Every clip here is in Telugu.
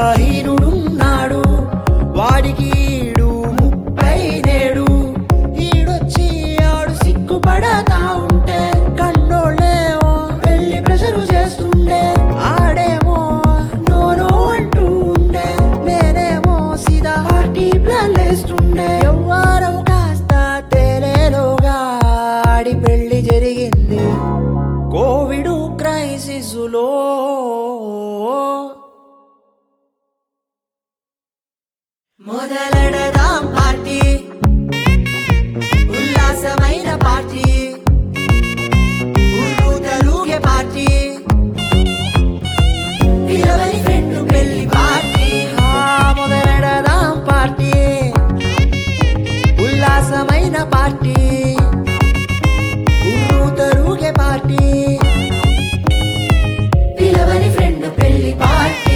విద్యాహీనుడున్నాడు వాడికి ఈడు 30 నేడు ఈడొచ్చి ఆడు సిగ్గుపడతా ఉంటే కన్నోళ్ళేమో వెళ్ళి ప్రెషరు చేస్తుండే ఆడేమో నోనో అంటూ ఉండే నేనేమో సీదా పార్టీ ప్లాన్ వేస్తుండే ఎవ్వారం కాస్త తేలేలోగా ఆడి పెళ్లి జరిగింది కోవిడ్ క్రైసిస్లో మొదలెడదాం పార్టీ ఉల్లాసమైన పార్టీ ఊరు తలుగే పార్టీ పిలవని ఫ్రెండ్ పెళ్లి పార్టీ మొదలెడదాం పార్టీ ఉల్లాసమైన పార్టీ ఊరు తలుగే పార్టీ పిలవని ఫ్రెండ్ పెళ్లి పార్టీ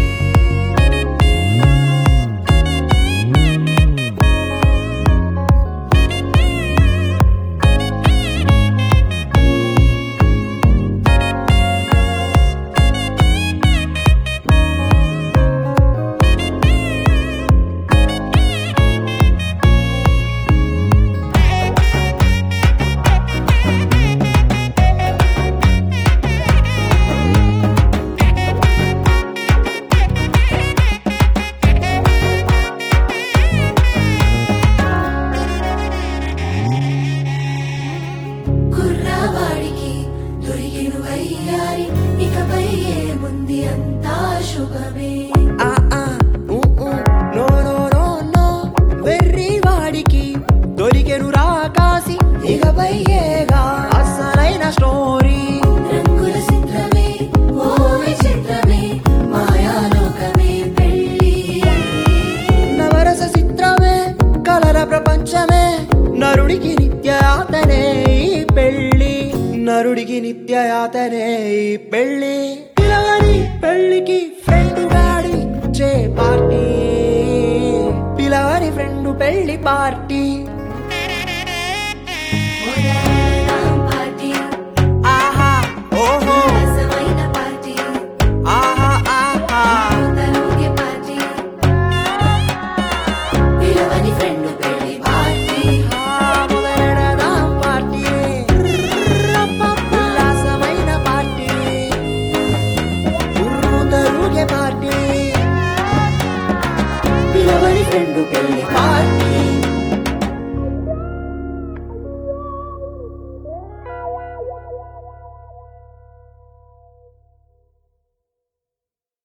ఇకపై ఏముంది అంతా శుభమే నో నో నో నో వెర్రి వాడికి దొరికెను రాకాసి ఇకపై ఏగా అసలైన స్టోరీ రంగుల చిత్రమే ఓ విచిత్రమే మాయాలోకమే పెళ్లి నవరస చిత్రమే కలల ప్రపంచమే నరుడికి నిత్యాతనే ఈ పెళ్లి నరుడికి నిత్యయాతనే ఈ పెళ్లి పిలవని పెళ్లికి ఫ్రెండ్ గాడి చే పార్టీ పిలవని ఫ్రెండ్ పెళ్లి పార్టీ